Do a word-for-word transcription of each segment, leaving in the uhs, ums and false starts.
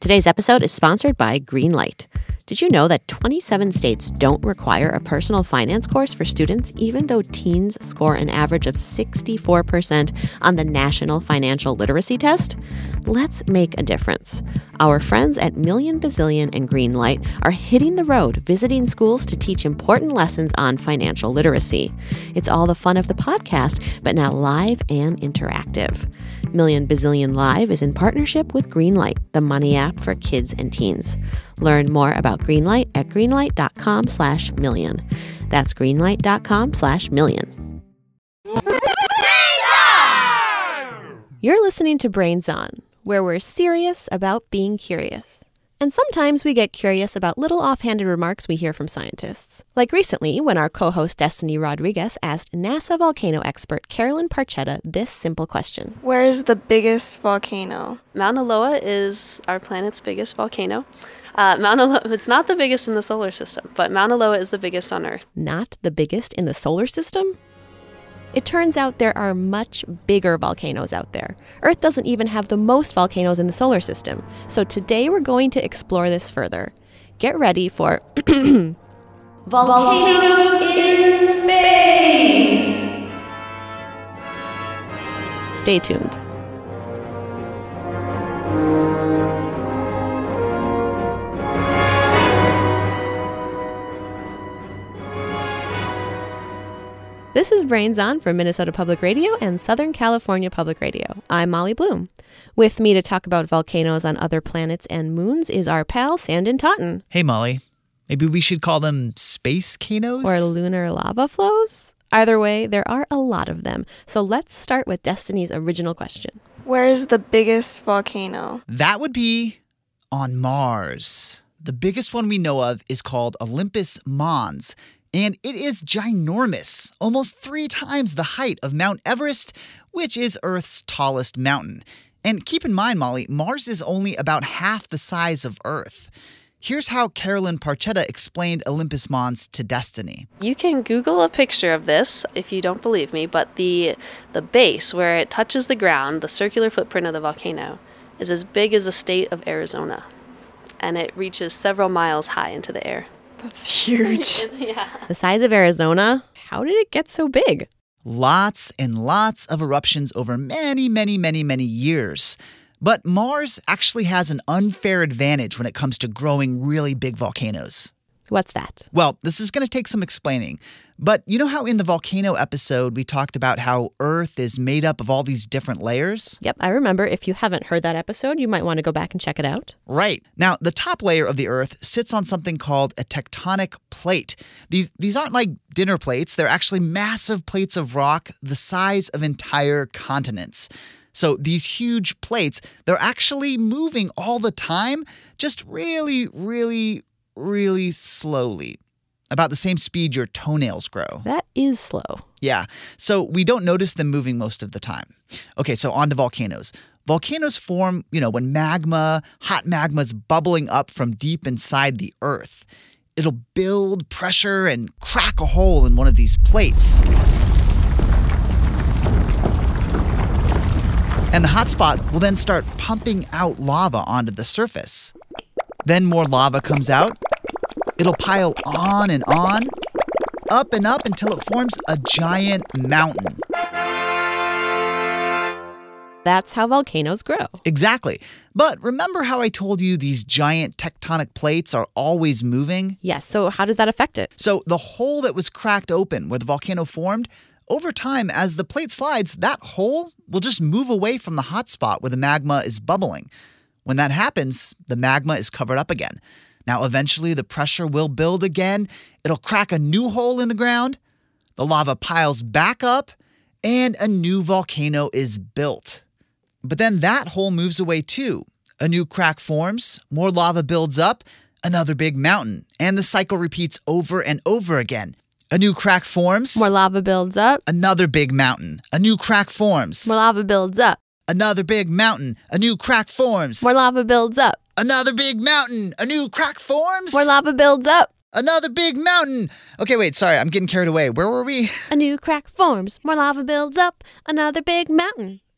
Today's episode is sponsored by Greenlight. Did you know that twenty-seven states don't require a personal finance course for students, even though teens score an average of sixty-four percent on the National Financial Literacy Test? Let's make a difference. Our friends at Million Bazillion and Greenlight are hitting the road, visiting schools to teach important lessons on financial literacy. It's all the fun of the podcast, but now live and interactive. Million Bazillion Live is in partnership with Greenlight, the money app for kids and teens. Learn more about Greenlight at greenlight.com slash million. That's greenlight.com slash million. You're listening to Brains On, where we're serious about being curious. And sometimes we get curious about little offhanded remarks we hear from scientists. Like recently, when our co-host Destiny Rodriguez asked NASA volcano expert Carolyn Parchetta this simple question. Where is the biggest volcano? Mauna Loa is our planet's biggest volcano. Uh, Mauna Loa, it's not the biggest in the solar system, but Mauna Loa is the biggest on Earth. Not the biggest in the solar system? It turns out there are much bigger volcanoes out there. Earth doesn't even have the most volcanoes in the solar system. So today we're going to explore this further. Get ready for Volcanoes in Space! Stay tuned. This is Brains On from Minnesota Public Radio and Southern California Public Radio. I'm Molly Bloom. With me to talk about volcanoes on other planets and moons is our pal, Sandon Totten. Hey, Molly. Maybe we should call them space-canos? Or lunar lava flows? Either way, there are a lot of them. So let's start with Destiny's original question. Where is the biggest volcano? That would be on Mars. The biggest one we know of is called Olympus Mons. And it is ginormous, almost three times the height of Mount Everest, which is Earth's tallest mountain. And keep in mind, Molly, Mars is only about half the size of Earth. Here's how Carolyn Parchetta explained Olympus Mons to Destiny. You can Google a picture of this if you don't believe me, but the the base where it touches the ground, the circular footprint of the volcano, is as big as the state of Arizona. And it reaches several miles high into the air. That's huge. Yeah. The size of Arizona? How did it get so big? Lots and lots of eruptions over many, many, many, many years. But Mars actually has an unfair advantage when it comes to growing really big volcanoes. What's that? Well, this is going to take some explaining. But you know how in the volcano episode we talked about how Earth is made up of all these different layers? Yep, I remember. If you haven't heard that episode, you might want to go back and check it out. Right. Now, the top layer of the Earth sits on something called a tectonic plate. These these aren't like dinner plates. They're actually massive plates of rock the size of entire continents. So these huge plates, they're actually moving all the time, just really, really, really slowly. About the same speed your toenails grow. That is slow. Yeah. So we don't notice them moving most of the time. Okay, so on to volcanoes. Volcanoes form, you know, when magma, hot magma is bubbling up from deep inside the Earth. It'll build pressure and crack a hole in one of these plates. And the hotspot will then start pumping out lava onto the surface. Then more lava comes out. It'll pile on and on, up and up until it forms a giant mountain. That's how volcanoes grow. Exactly. But remember how I told you these giant tectonic plates are always moving? Yes, so how does that affect it? So the hole that was cracked open where the volcano formed, over time, as the plate slides, that hole will just move away from the hot spot where the magma is bubbling. When that happens, the magma is covered up again. Now, eventually, the pressure will build again. It'll crack a new hole in the ground. The lava piles back up, and a new volcano is built. But then that hole moves away too. A new crack forms, more lava builds up, another big mountain, and the cycle repeats over and over again. A new crack forms. More lava builds up. Another big mountain. A new crack forms. More lava builds up. Another big mountain. A new crack forms. More lava builds up. Another big mountain. A new crack forms. More lava builds up. Another big mountain. Okay, wait, sorry, I'm getting carried away. Where were we? A new crack forms. More lava builds up. Another big mountain.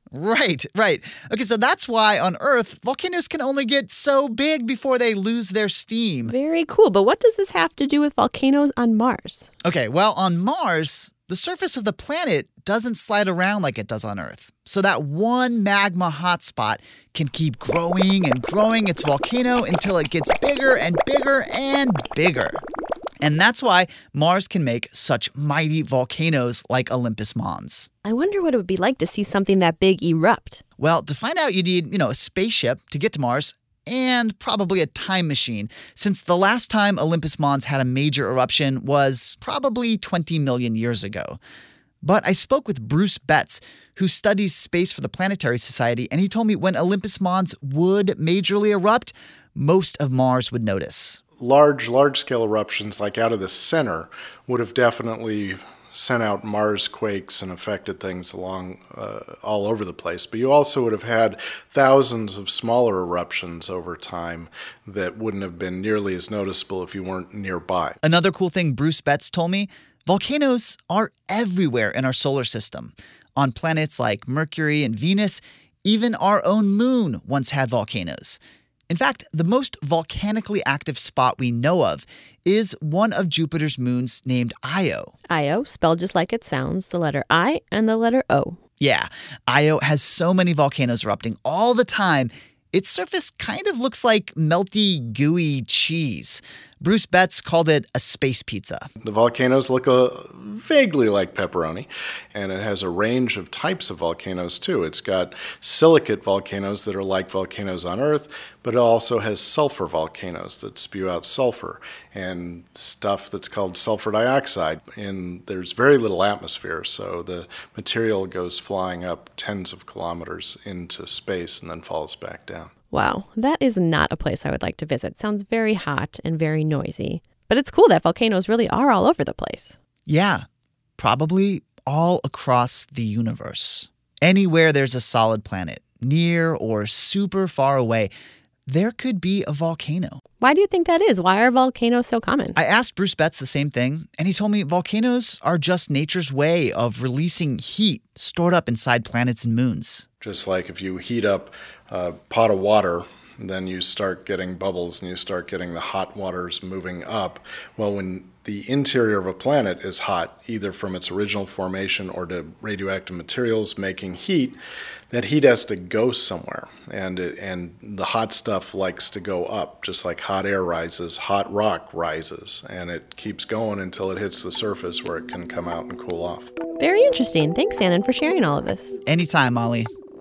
Right, right. Okay, so that's why on Earth, volcanoes can only get so big before they lose their steam. Very cool. But what does this have to do with volcanoes on Mars? Okay, well, on Mars, the surface of the planet doesn't slide around like it does on Earth. So that one magma hotspot can keep growing and growing its volcano until it gets bigger and bigger and bigger. And that's why Mars can make such mighty volcanoes like Olympus Mons. I wonder what it would be like to see something that big erupt. Well, to find out, you need, you know, a spaceship to get to Mars and probably a time machine, since the last time Olympus Mons had a major eruption was probably twenty million years ago. But I spoke with Bruce Betts, who studies space for the Planetary Society, and he told me when Olympus Mons would majorly erupt, most of Mars would notice. Large, large-scale eruptions, like out of the center, would have definitely sent out Mars quakes and affected things along uh, all over the place. But you also would have had thousands of smaller eruptions over time that wouldn't have been nearly as noticeable if you weren't nearby. Another cool thing Bruce Betts told me, volcanoes are everywhere in our solar system. On planets like Mercury and Venus, even our own moon once had volcanoes. In fact, the most volcanically active spot we know of is one of Jupiter's moons named Io. Io, spelled just like it sounds, the letter I and the letter O. Yeah, Io has so many volcanoes erupting all the time, its surface kind of looks like melty, gooey cheese. Bruce Betts called it a space pizza. The volcanoes look a, vaguely like pepperoni, and it has a range of types of volcanoes too. It's got silicate volcanoes that are like volcanoes on Earth, but it also has sulfur volcanoes that spew out sulfur and stuff that's called sulfur dioxide. And there's very little atmosphere, so the material goes flying up tens of kilometers into space and then falls back down. Wow, that is not a place I would like to visit. Sounds very hot and very noisy. But it's cool that volcanoes really are all over the place. Yeah, probably all across the universe. Anywhere there's a solid planet, near or super far away, there could be a volcano. Why do you think that is? Why are volcanoes so common? I asked Bruce Betts the same thing, and he told me volcanoes are just nature's way of releasing heat stored up inside planets and moons. Just like if you heat up a pot of water, then you start getting bubbles and you start getting the hot waters moving up. Well, when the interior of a planet is hot, either from its original formation or to radioactive materials making heat, that heat has to go somewhere. And it, and the hot stuff likes to go up, just like hot air rises, hot rock rises, and it keeps going until it hits the surface where it can come out and cool off. Very interesting. Thanks, Shannon, for sharing all of this. Anytime, Molly.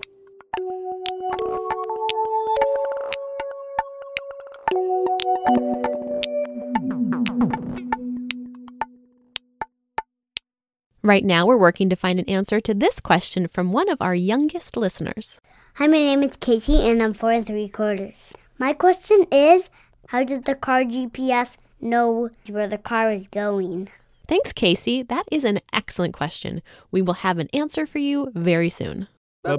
Right now, we're working to find an answer to this question from one of our youngest listeners. Hi, my name is Casey, and I'm four and three quarters. My question is, how does the car G P S know where the car is going? Thanks, Casey. That is an excellent question. We will have an answer for you very soon.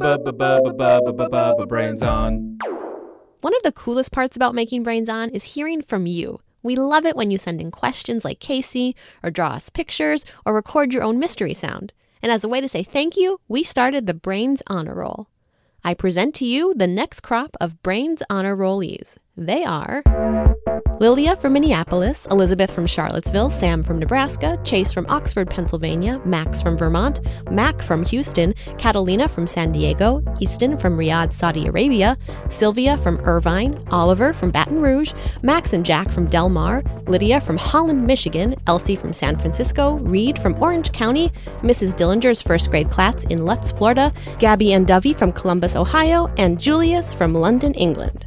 Brains on. One of the coolest parts about making Brains On is hearing from you. We love it when you send in questions like Casey, or draw us pictures, or record your own mystery sound. And as a way to say thank you, we started the Brains Honor Roll. I present to you the next crop of Brains Honor Rollees. They are Lilia from Minneapolis, Elizabeth from Charlottesville, Sam from Nebraska, Chase from Oxford, Pennsylvania, Max from Vermont, Mac from Houston, Catalina from San Diego, Easton from Riyadh, Saudi Arabia, Sylvia from Irvine, Oliver from Baton Rouge, Max and Jack from Del Mar, Lydia from Holland, Michigan, Elsie from San Francisco, Reed from Orange County, Missus Dillinger's first grade class in Lutz, Florida, Gabby and Dovey from Columbus, Ohio, and Julius from London, England.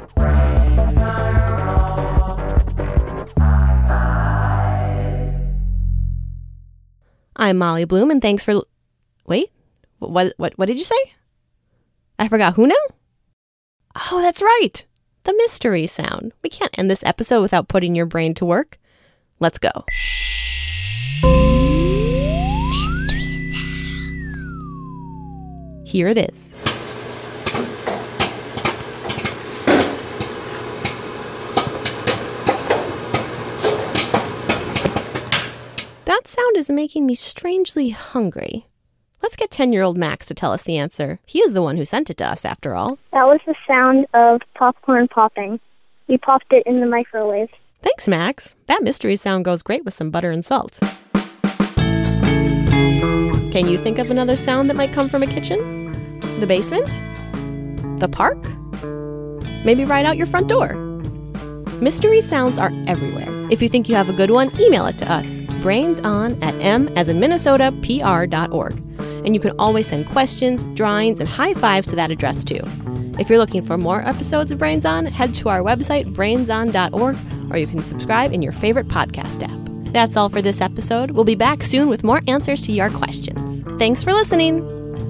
I'm Molly Bloom, and thanks for... Wait, what, what, what did you say? I forgot who now? Oh, that's right. The mystery sound. We can't end this episode without putting your brain to work. Let's go. Mystery sound. Here it is. That sound is making me strangely hungry. Let's get ten-year-old Max to tell us the answer. He is the one who sent it to us, after all. That was the sound of popcorn popping. We popped it in the microwave. Thanks, Max. That mystery sound goes great with some butter and salt. Can you think of another sound that might come from a kitchen? The basement? The park? Maybe right out your front door. Mystery sounds are everywhere. If you think you have a good one, email it to us. brainson at m as in Minnesota, pr dot org. And you can always send questions, drawings, and high fives to that address too. If you're looking for more episodes of Brains On, head to our website, brains on dot org, or you can subscribe in your favorite podcast app. That's all for this episode. We'll be back soon with more answers to your questions. Thanks for listening.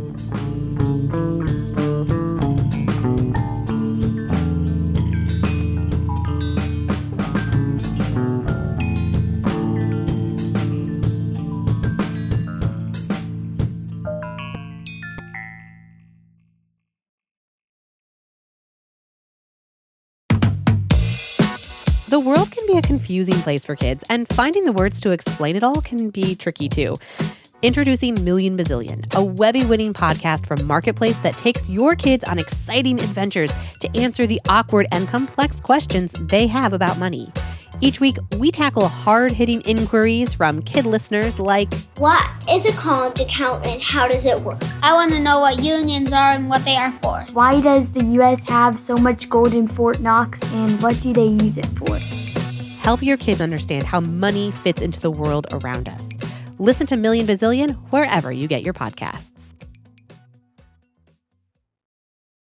The world can be a confusing place for kids, and finding the words to explain it all can be tricky too. Introducing Million Bazillion, a Webby-winning podcast from Marketplace that takes your kids on exciting adventures to answer the awkward and complex questions they have about money. Each week, we tackle hard-hitting inquiries from kid listeners like, What is a college account and how does it work? I want to know what unions are and what they are for. Why does the U S have so much gold in Fort Knox, and what do they use it for? Help your kids understand how money fits into the world around us. Listen to Million Bazillion wherever you get your podcasts.